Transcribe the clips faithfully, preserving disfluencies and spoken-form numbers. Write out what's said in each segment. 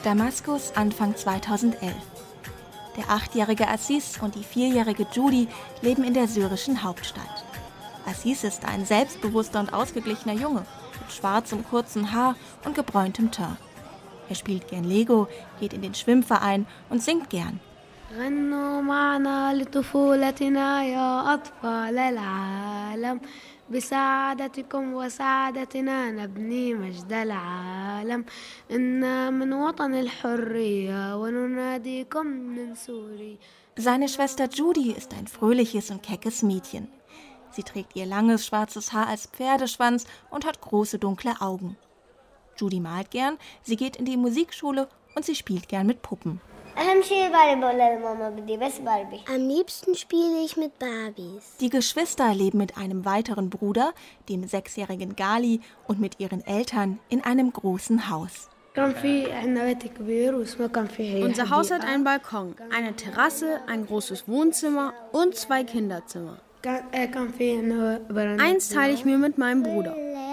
Damaskus Anfang zweitausendelf. Der achtjährige Aziz und die vierjährige Judy leben in der syrischen Hauptstadt. Aziz ist ein selbstbewusster und ausgeglichener Junge mit schwarzem, kurzen Haar und gebräuntem Teint. Er spielt gern Lego, geht in den Schwimmverein und singt gern. غنوا معنا لطفولتنا يا أطفال العالم بسعادتكم وسعادتنا نبني مجد العالم إنا من وطن الحرية ونناديكم من سوريا. Seine Schwester Judy ist ein fröhliches und keckes Mädchen. Sie trägt ihr langes schwarzes Haar als Pferdeschwanz und hat große dunkle Augen. Judy malt gern, sie geht in die Musikschule und sie spielt gern mit Puppen. Am liebsten spiele ich mit Barbies. Die Geschwister leben mit einem weiteren Bruder, dem sechsjährigen Gali, und mit ihren Eltern in einem großen Haus. Unser Haus hat einen Balkon, eine Terrasse, ein großes Wohnzimmer und zwei Kinderzimmer. Eins teile ich mir mit meinem Bruder.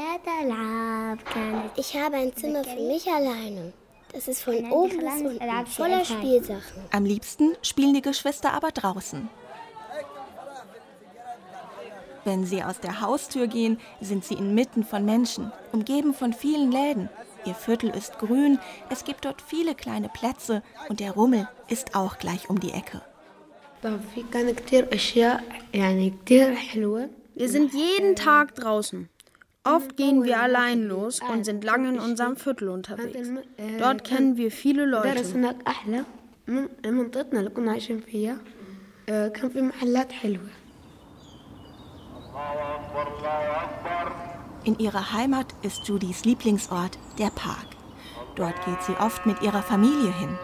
Ich habe ein Zimmer für mich alleine. Das ist von oben bis unten voller Spielsachen. Am liebsten spielen die Geschwister aber draußen. Wenn sie aus der Haustür gehen, sind sie inmitten von Menschen, umgeben von vielen Läden. Ihr Viertel ist grün, es gibt dort viele kleine Plätze und der Rummel ist auch gleich um die Ecke. Wir sind jeden Tag draußen. Oft gehen wir allein los und sind lange in unserem Viertel unterwegs. Dort kennen wir viele Leute. In ihrer Heimat ist Judys Lieblingsort der Park. Dort geht sie oft mit ihrer Familie hin.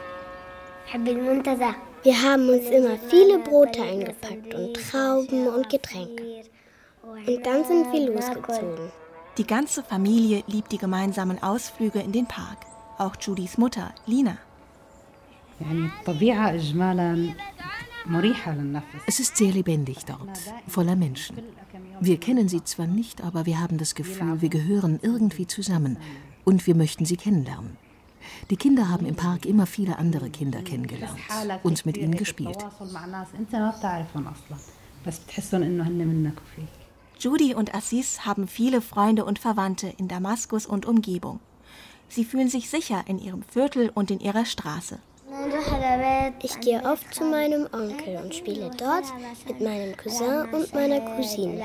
Wir haben uns immer viele Brote eingepackt und Trauben und Getränke. Und dann sind wir losgezogen. Die ganze Familie liebt die gemeinsamen Ausflüge in den Park. Auch Judys Mutter, Lina. Es ist sehr lebendig dort, voller Menschen. Wir kennen sie zwar nicht, aber wir haben das Gefühl, wir gehören irgendwie zusammen und wir möchten sie kennenlernen. Die Kinder haben im Park immer viele andere Kinder kennengelernt und mit ihnen gespielt. Judy und Aziz haben viele Freunde und Verwandte in Damaskus und Umgebung. Sie fühlen sich sicher in ihrem Viertel und in ihrer Straße. Ich gehe oft zu meinem Onkel und spiele dort mit meinem Cousin und meiner Cousine.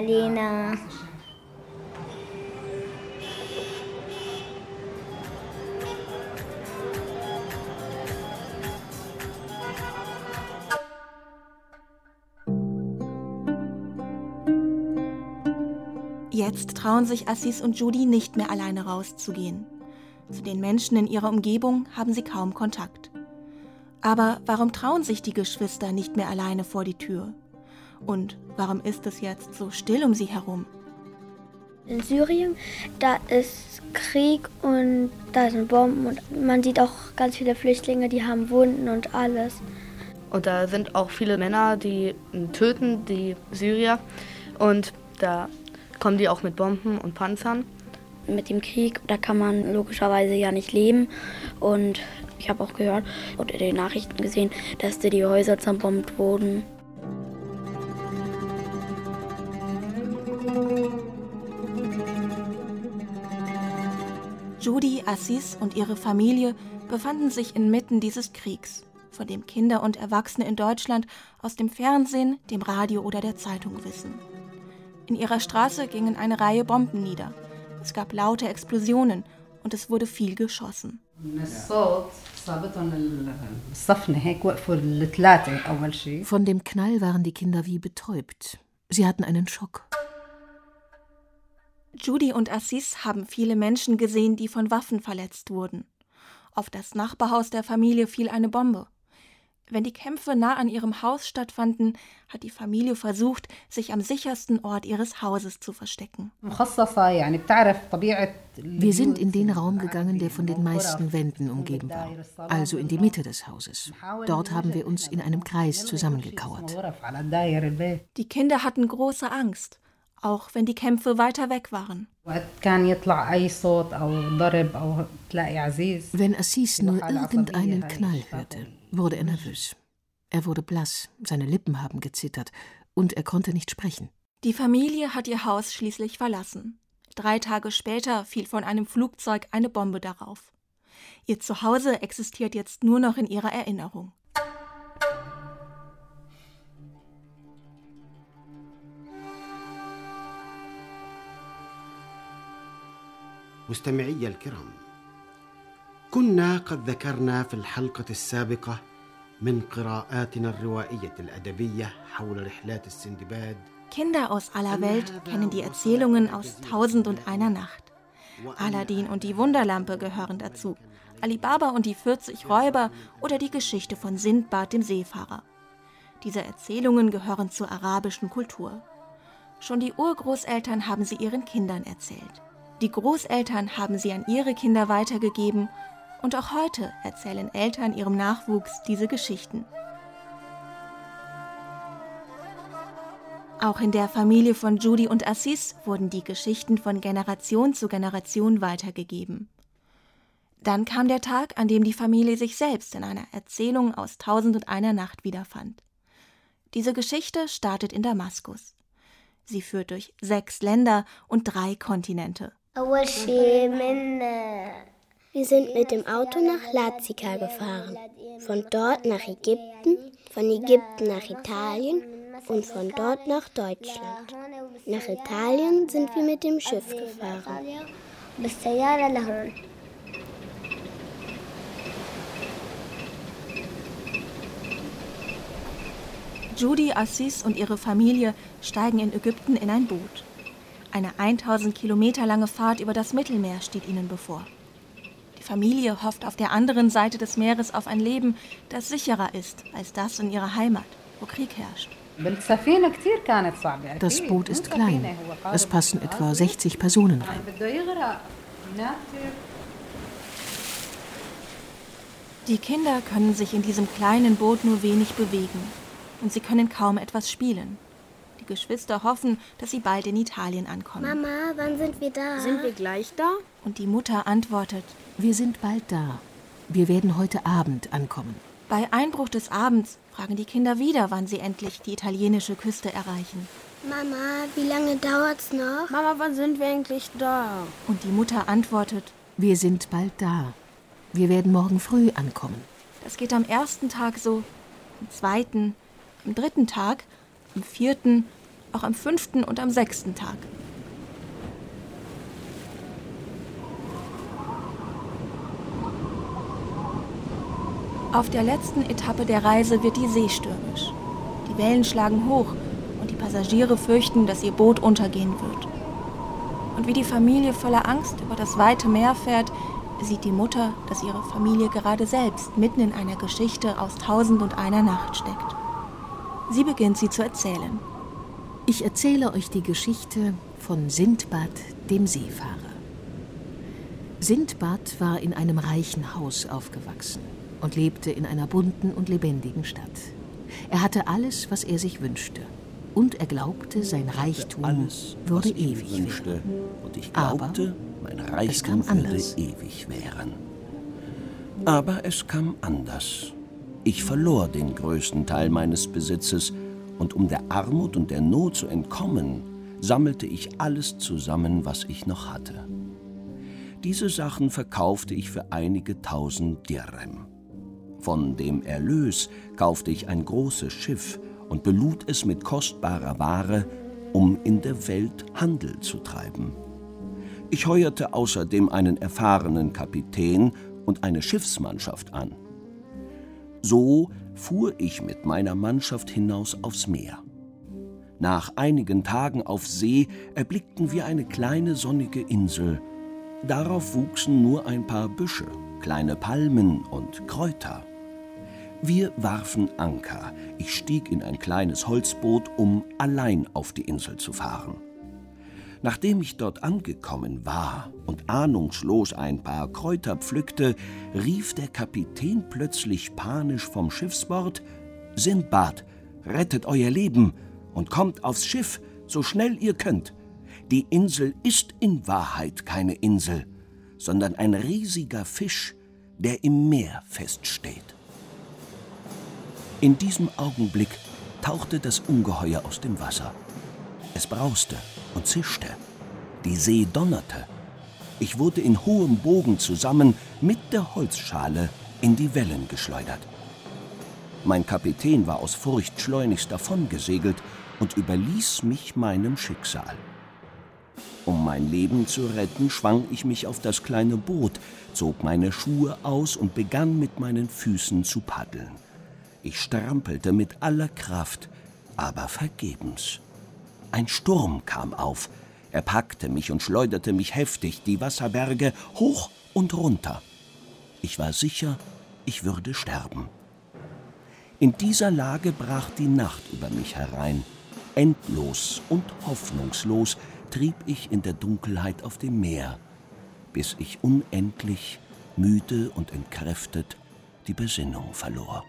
Jetzt trauen sich Aziz und Judy nicht mehr alleine rauszugehen. Zu den Menschen in ihrer Umgebung haben sie kaum Kontakt. Aber warum trauen sich die Geschwister nicht mehr alleine vor die Tür? Und warum ist es jetzt so still um sie herum? In Syrien, da ist Krieg und da sind Bomben und man sieht auch ganz viele Flüchtlinge, die haben Wunden und alles. Und da sind auch viele Männer, die töten, die Syrier. Und da kommen die auch mit Bomben und Panzern. Mit dem Krieg, da kann man logischerweise ja nicht leben. Und ich habe auch gehört und in den Nachrichten gesehen, dass die Häuser zerbombt wurden. Judy, Aziz und ihre Familie befanden sich inmitten dieses Kriegs, von dem Kinder und Erwachsene in Deutschland aus dem Fernsehen, dem Radio oder der Zeitung wissen. In ihrer Straße gingen eine Reihe Bomben nieder. Es gab laute Explosionen und es wurde viel geschossen. Von dem Knall waren die Kinder wie betäubt. Sie hatten einen Schock. Judy und Aziz haben viele Menschen gesehen, die von Waffen verletzt wurden. Auf das Nachbarhaus der Familie fiel eine Bombe. Wenn die Kämpfe nah an ihrem Haus stattfanden, hat die Familie versucht, sich am sichersten Ort ihres Hauses zu verstecken. Wir sind in den Raum gegangen, der von den meisten Wänden umgeben war, also in die Mitte des Hauses. Dort haben wir uns in einem Kreis zusammengekauert. Die Kinder hatten große Angst. auch wenn die Kämpfe weiter weg waren. Wenn Aziz nur irgendeinen Knall hörte, wurde er nervös. Er wurde blass, seine Lippen haben gezittert und er konnte nicht sprechen. Die Familie hat ihr Haus schließlich verlassen. Drei Tage später fiel von einem Flugzeug eine Bombe darauf. Ihr Zuhause existiert jetzt nur noch in ihrer Erinnerung. مستمعي الكرام، كنا قد ذكرنا في الحلقة السابقة من قراءاتنا الروائية الأدبية حول رحلات السندباد. Kinder aus aller Welt kennen die Erzählungen aus Tausend und einer Nacht. Aladdin und die Wunderlampe gehören dazu, Ali Baba und die vierzig Räuber oder die Geschichte von Sindbad, dem Seefahrer. Diese Erzählungen gehören zur arabischen Kultur. Schon die Urgroßeltern haben sie ihren Kindern erzählt. Die Großeltern haben sie an ihre Kinder weitergegeben und auch heute erzählen Eltern ihrem Nachwuchs diese Geschichten. Auch in der Familie von Judy und Aziz wurden die Geschichten von Generation zu Generation weitergegeben. Dann kam der Tag, an dem die Familie sich selbst in einer Erzählung aus Tausend und einer Nacht wiederfand. Diese Geschichte startet in Damaskus. Sie führt durch sechs Länder und drei Kontinente. Wir sind mit dem Auto nach Lazika gefahren, von dort nach Ägypten, von Ägypten nach Italien und von dort nach Deutschland. Nach Italien sind wir mit dem Schiff gefahren. Judy, Aziz und ihre Familie steigen in Ägypten in ein Boot. Eine tausend Kilometer lange Fahrt über das Mittelmeer steht ihnen bevor. Die Familie hofft auf der anderen Seite des Meeres auf ein Leben, das sicherer ist als das in ihrer Heimat, wo Krieg herrscht. Das Boot ist klein. Es passen etwa sechzig Personen rein. Die Kinder können sich in diesem kleinen Boot nur wenig bewegen und sie können kaum etwas spielen. Die Geschwister hoffen, dass sie bald in Italien ankommen. Mama, wann sind wir da? Sind wir gleich da? Und die Mutter antwortet: Wir sind bald da. Wir werden heute Abend ankommen. Bei Einbruch des Abends fragen die Kinder wieder, wann sie endlich die italienische Küste erreichen. Mama, wie lange dauert's noch? Mama, wann sind wir endlich da? Und die Mutter antwortet: Wir sind bald da. Wir werden morgen früh ankommen. Das geht am ersten Tag so, am zweiten, am dritten Tag, am vierten, auch am fünften und am sechsten Tag. Auf der letzten Etappe der Reise wird die See stürmisch. Die Wellen schlagen hoch und die Passagiere fürchten, dass ihr Boot untergehen wird. Und wie die Familie voller Angst über das weite Meer fährt, sieht die Mutter, dass ihre Familie gerade selbst mitten in einer Geschichte aus Tausend und einer Nacht steckt. Sie beginnt, sie zu erzählen. Ich erzähle euch die Geschichte von Sindbad, dem Seefahrer. Sindbad war in einem reichen Haus aufgewachsen und lebte in einer bunten und lebendigen Stadt. Er hatte alles, was er sich wünschte. Und er glaubte, sein Reichtum alles, würde ewig wünschte. werden. Und ich glaubte, Aber mein Reichtum würde ewig währen. Aber es kam anders. Ich verlor den größten Teil meines Besitzes und um der Armut und der Not zu entkommen, sammelte ich alles zusammen, was ich noch hatte. Diese Sachen verkaufte ich für einige tausend Dirham. Von dem Erlös kaufte ich ein großes Schiff und belud es mit kostbarer Ware, um in der Welt Handel zu treiben. Ich heuerte außerdem einen erfahrenen Kapitän und eine Schiffsmannschaft an. So fuhr ich mit meiner Mannschaft hinaus aufs Meer. Nach einigen Tagen auf See erblickten wir eine kleine sonnige Insel. Darauf wuchsen nur ein paar Büsche, kleine Palmen und Kräuter. Wir warfen Anker. Ich stieg in ein kleines Holzboot, um allein auf die Insel zu fahren. Nachdem ich dort angekommen war und ahnungslos ein paar Kräuter pflückte, rief der Kapitän plötzlich panisch vom Schiffsbord: »Sindbad, rettet euer Leben und kommt aufs Schiff, so schnell ihr könnt. Die Insel ist in Wahrheit keine Insel, sondern ein riesiger Fisch, der im Meer feststeht. In diesem Augenblick tauchte das Ungeheuer aus dem Wasser. Es brauste und zischte. Die See donnerte. Ich wurde in hohem Bogen zusammen mit der Holzschale in die Wellen geschleudert. Mein Kapitän war aus Furcht schleunigst davongesegelt und überließ mich meinem Schicksal. Um mein Leben zu retten, schwang ich mich auf das kleine Boot, zog meine Schuhe aus und begann mit meinen Füßen zu paddeln. Ich strampelte mit aller Kraft, aber vergebens. Ein Sturm kam auf. Er packte mich und schleuderte mich heftig die Wasserberge hoch und runter. Ich war sicher, ich würde sterben. In dieser Lage brach die Nacht über mich herein. Endlos und hoffnungslos trieb ich in der Dunkelheit auf dem Meer, bis ich unendlich, müde und entkräftet, die Besinnung verlor.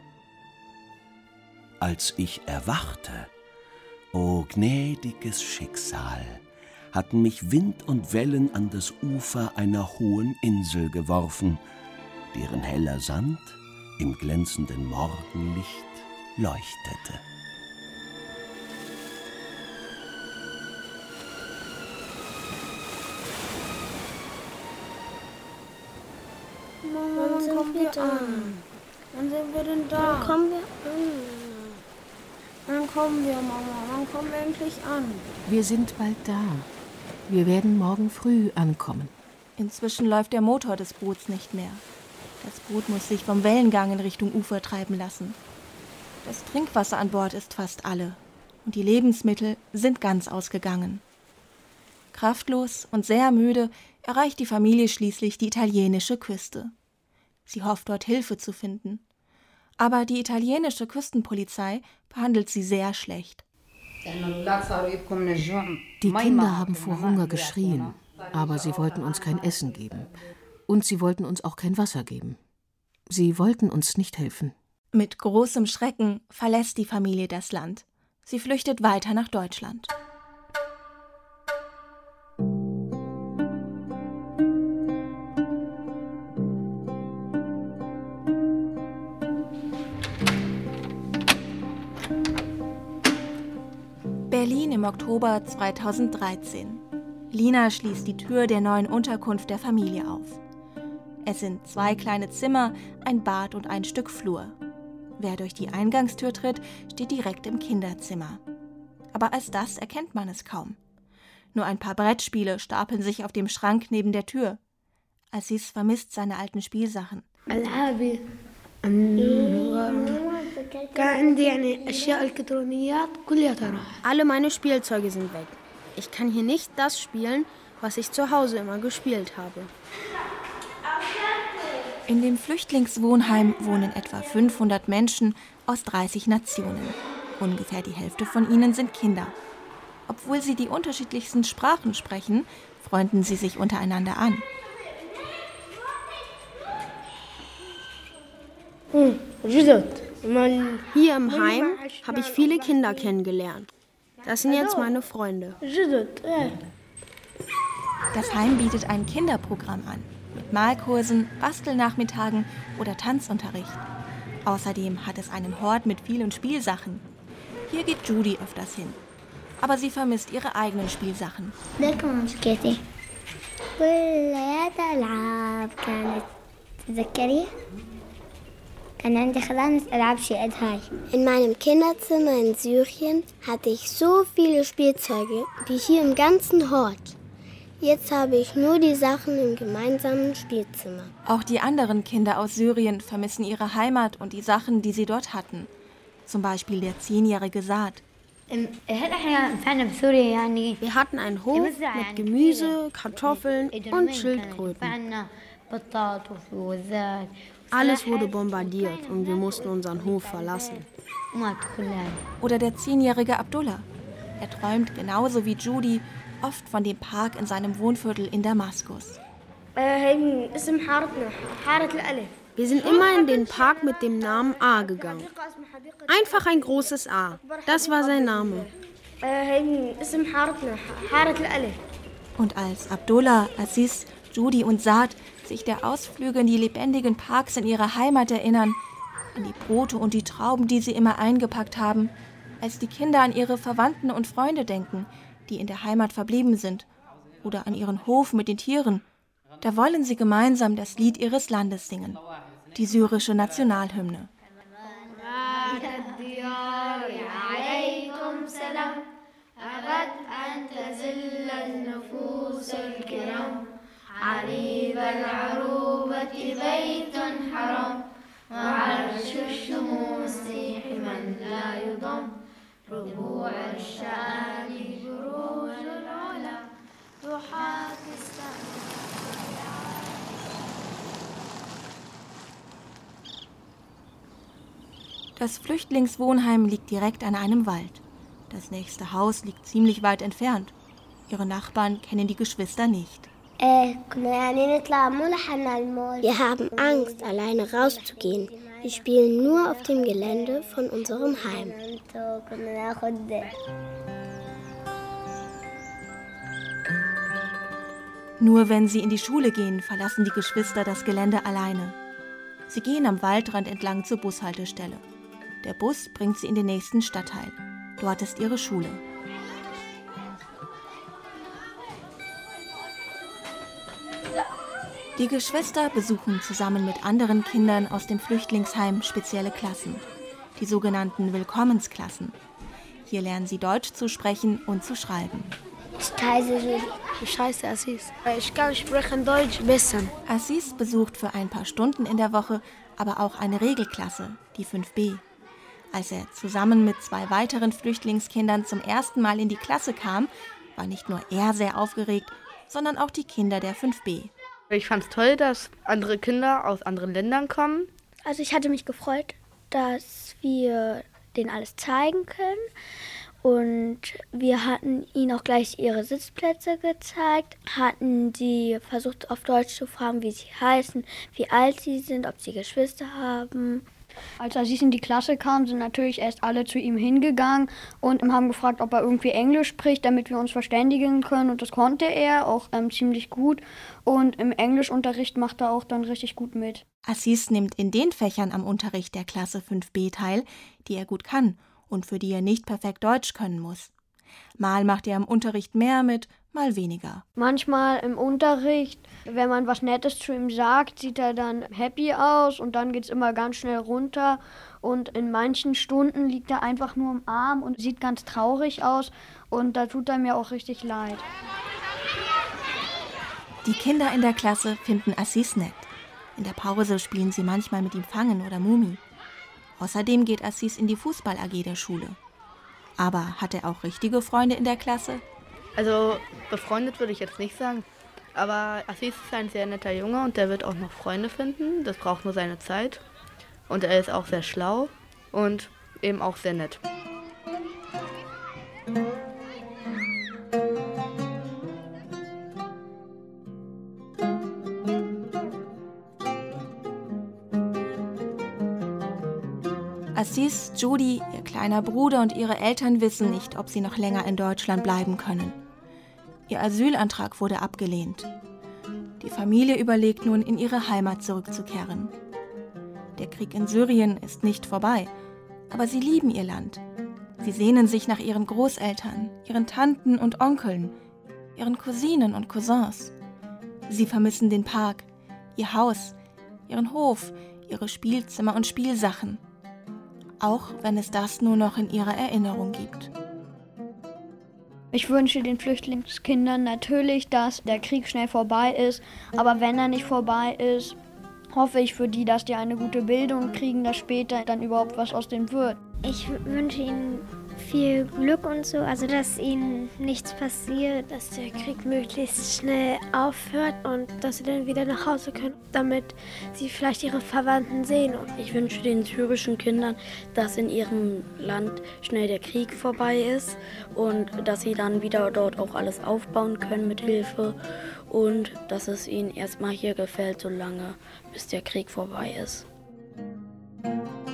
Als ich erwachte, o gnädiges Schicksal, hatten mich Wind und Wellen an das Ufer einer hohen Insel geworfen, deren heller Sand im glänzenden Morgenlicht leuchtete. Wann sind wir an? Wann sind wir denn da? Wann kommen wir an? Wann kommen wir, Mama? Wann kommen wir endlich an? Wir sind bald da. Wir werden morgen früh ankommen. Inzwischen läuft der Motor des Boots nicht mehr. Das Boot muss sich vom Wellengang in Richtung Ufer treiben lassen. Das Trinkwasser an Bord ist fast alle und die Lebensmittel sind ganz ausgegangen. Kraftlos und sehr müde erreicht die Familie schließlich die italienische Küste. Sie hofft, dort Hilfe zu finden. Aber die italienische Küstenpolizei behandelt sie sehr schlecht. Die Kinder haben vor Hunger geschrien, aber sie wollten uns kein Essen geben. Und sie wollten uns auch kein Wasser geben. Sie wollten uns nicht helfen. Mit großem Schrecken verlässt die Familie das Land. Sie flüchtet weiter nach Deutschland. Berlin im Oktober zweitausenddreizehn. Lina schließt die Tür der neuen Unterkunft der Familie auf. Es sind zwei kleine Zimmer, ein Bad und ein Stück Flur. Wer durch die Eingangstür tritt, steht direkt im Kinderzimmer. Aber als das erkennt man es kaum. Nur ein paar Brettspiele stapeln sich auf dem Schrank neben der Tür. Aziz vermisst seine alten Spielsachen. Alle meine Spielzeuge sind weg. Ich kann hier nicht das spielen, was ich zu Hause immer gespielt habe. In dem Flüchtlingswohnheim wohnen etwa fünfhundert Menschen aus dreißig Nationen. Ungefähr die Hälfte von ihnen sind Kinder. Obwohl sie die unterschiedlichsten Sprachen sprechen, freunden sie sich untereinander an. Hier im Heim habe ich viele Kinder kennengelernt. Das sind jetzt meine Freunde. Das Heim bietet ein Kinderprogramm an. Mit Malkursen, Bastelnachmittagen oder Tanzunterricht. Außerdem hat es einen Hort mit vielen Spielsachen. Hier geht Judy öfters hin. Aber sie vermisst ihre eigenen Spielsachen. In meinem Kinderzimmer in Syrien hatte ich so viele Spielzeuge wie hier im ganzen Hort. Jetzt habe ich nur die Sachen im gemeinsamen Spielzimmer. Auch die anderen Kinder aus Syrien vermissen ihre Heimat und die Sachen, die sie dort hatten. Zum Beispiel der zehnjährige Saad. Wir hatten einen Hof mit Gemüse, Kartoffeln und Schildkröten. Alles wurde bombardiert und wir mussten unseren Hof verlassen. Oder der zehnjährige Abdullah. Er träumt genauso wie Judy oft von dem Park in seinem Wohnviertel in Damaskus. Wir sind immer in den Park mit dem Namen A gegangen. Einfach ein großes A. Das war sein Name. Und als Abdullah, Aziz, Judy und Saad sich der Ausflüge in die lebendigen Parks in ihrer Heimat erinnern, an die Brote und die Trauben, die sie immer eingepackt haben, als die Kinder an ihre Verwandten und Freunde denken, die in der Heimat verblieben sind, oder an ihren Hof mit den Tieren, da wollen sie gemeinsam das Lied ihres Landes singen, die syrische Nationalhymne. Das Flüchtlingswohnheim liegt direkt an einem Wald. Das nächste Haus liegt ziemlich weit entfernt. Ihre Nachbarn kennen die Geschwister nicht. Wir haben Angst, alleine rauszugehen. Wir spielen nur auf dem Gelände von unserem Heim. Nur wenn sie in die Schule gehen, verlassen die Geschwister das Gelände alleine. Sie gehen am Waldrand entlang zur Bushaltestelle. Der Bus bringt sie in den nächsten Stadtteil. Dort ist ihre Schule. Die Geschwister besuchen zusammen mit anderen Kindern aus dem Flüchtlingsheim spezielle Klassen, die sogenannten Willkommensklassen. Hier lernen sie Deutsch zu sprechen und zu schreiben. Ich heiße Aziz. Ich kann sprechen Deutsch besser. Aziz besucht für ein paar Stunden in der Woche aber auch eine Regelklasse, die fünf b. Als er zusammen mit zwei weiteren Flüchtlingskindern zum ersten Mal in die Klasse kam, war nicht nur er sehr aufgeregt, sondern auch die Kinder der fünf b. Ich fand es toll, dass andere Kinder aus anderen Ländern kommen. Also ich hatte mich gefreut, dass wir denen alles zeigen können. Und wir hatten ihnen auch gleich ihre Sitzplätze gezeigt, hatten sie versucht auf Deutsch zu fragen, wie sie heißen, wie alt sie sind, ob sie Geschwister haben. Als Aziz in die Klasse kam, sind natürlich erst alle zu ihm hingegangen und haben gefragt, ob er irgendwie Englisch spricht, damit wir uns verständigen können. Und das konnte er auch ähm, ziemlich gut. Und im Englischunterricht macht er auch dann richtig gut mit. Aziz nimmt in den Fächern am Unterricht der Klasse fünf b teil, die er gut kann und für die er nicht perfekt Deutsch können muss. Mal macht er im Unterricht mehr mit, mal weniger. Manchmal im Unterricht, wenn man was Nettes zu ihm sagt, sieht er dann happy aus und dann geht es immer ganz schnell runter. Und in manchen Stunden liegt er einfach nur im Arm und sieht ganz traurig aus und da tut er mir auch richtig leid. Die Kinder in der Klasse finden Aziz nett. In der Pause spielen sie manchmal mit ihm Fangen oder Mumi. Außerdem geht Aziz in die Fußball-A G der Schule. Aber hat er auch richtige Freunde in der Klasse? Also befreundet würde ich jetzt nicht sagen, aber Aziz ist ein sehr netter Junge und der wird auch noch Freunde finden. Das braucht nur seine Zeit. Und er ist auch sehr schlau und eben auch sehr nett. Aziz, Judy, ihr kleiner Bruder und ihre Eltern wissen nicht, ob sie noch länger in Deutschland bleiben können. Ihr Asylantrag wurde abgelehnt. Die Familie überlegt nun, in ihre Heimat zurückzukehren. Der Krieg in Syrien ist nicht vorbei, aber sie lieben ihr Land. Sie sehnen sich nach ihren Großeltern, ihren Tanten und Onkeln, ihren Cousinen und Cousins. Sie vermissen den Park, ihr Haus, ihren Hof, ihre Spielzimmer und Spielsachen. Auch wenn es das nur noch in ihrer Erinnerung gibt. Ich wünsche den Flüchtlingskindern natürlich, dass der Krieg schnell vorbei ist. Aber wenn er nicht vorbei ist, hoffe ich für die, dass die eine gute Bildung kriegen, dass später dann überhaupt was aus denen wird. Ich wünsche ihnen viel Glück und so, also dass ihnen nichts passiert, dass der Krieg möglichst schnell aufhört und dass sie dann wieder nach Hause können, damit sie vielleicht ihre Verwandten sehen. Ich wünsche den syrischen Kindern, dass in ihrem Land schnell der Krieg vorbei ist und dass sie dann wieder dort auch alles aufbauen können mit Hilfe und dass es ihnen erstmal hier gefällt, solange bis der Krieg vorbei ist.